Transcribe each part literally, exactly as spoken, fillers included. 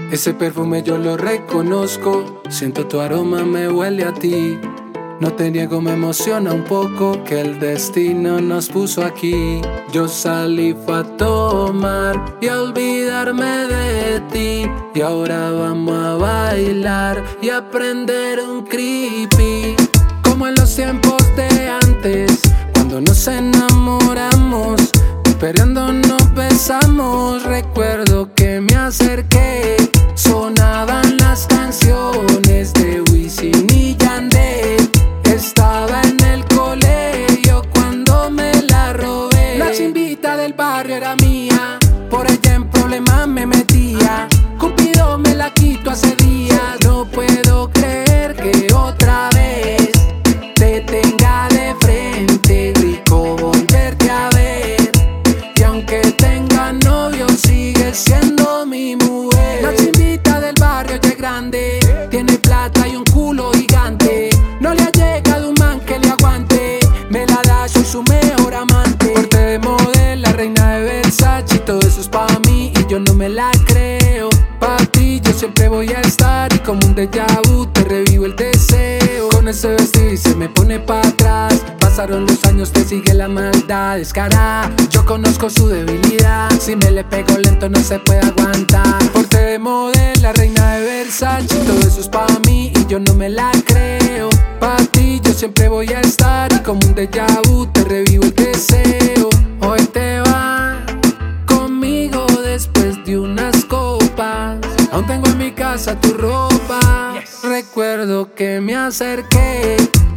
Ese perfume yo lo reconozco, siento tu aroma, me huele a ti. No te niego, me emociona un poco que el destino nos puso aquí. Yo salí fue a tomar y a olvidarme de ti, y ahora vamos a bailar y a prender un creepy. Como en los tiempos de antes, cuando nos enamoramos, esperando nos besamos. Recuerdo que me acerqué, sonaban las canciones de Wisin y Yandel. Estaba en el colegio cuando me la robé. La chimbita del barrio era mía, por ella en problemas me metía. Cupido me la quito hace días. No puedo creer que otra vez te tenga de frente. Rico volverte a ver, y aunque tenga novio sigue siendo mi mujer. La chimbita del barrio ya es grande, tiene plata y un culo gigante. No le ha llegado un man que le aguante, me la da, soy su mejor amante. Porte de modelo, la reina de Versace, todo eso es pa' mí y yo no me la creo. Pa' ti yo siempre voy a estar, y como un déjà vu te revivo el deseo. Con ese vestido y se me pone pa' atrás. Pasaron los años, te sigue la maldad descarada. Yo conozco su debilidad, si me le pego lento no se puede aguantar. Porte de modelo, la reina de Versace, todo eso es pa' mí y yo no me la creo. Pa' ti yo siempre voy a estar, y como un déjà vu te revivo el deseo. Hoy te vas conmigo después de unas copas, aún tengo en mi casa tu ropa. Yes. Recuerdo que me acerqué,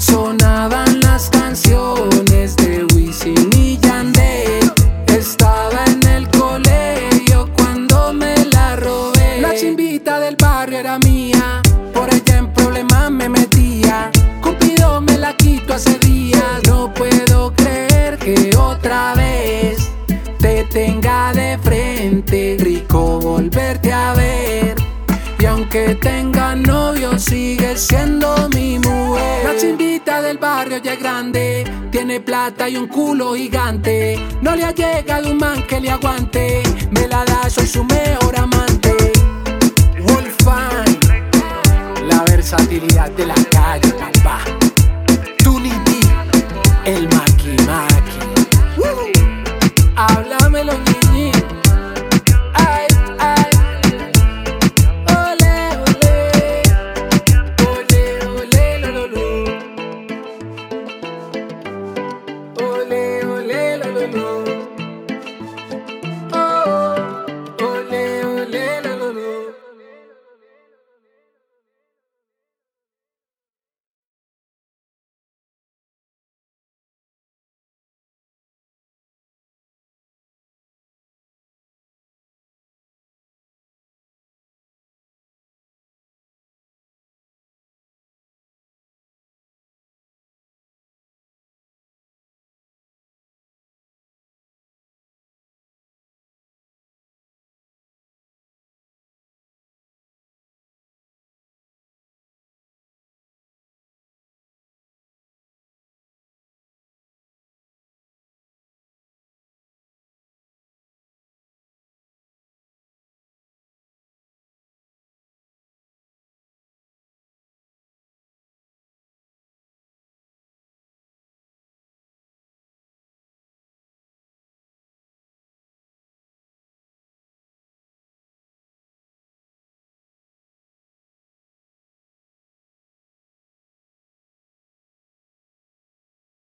sonaban las canciones de Wisin y Yandel. Estaba en el colegio cuando me la robé. La chimbita del barrio era mía, por ella en problemas me metía. Cupido me la quito hace días. No puedo creer que otra vez te tenga de frente. Rico volverte a ver, y aunque tenga novio sigue siendo mi mujer. La chimbita del barrio ya es grande, tiene plata y un culo gigante. No le ha llegado un man que le aguante, me la da, soy su mejor amante. Wolfgang, la versatilidad de la calle.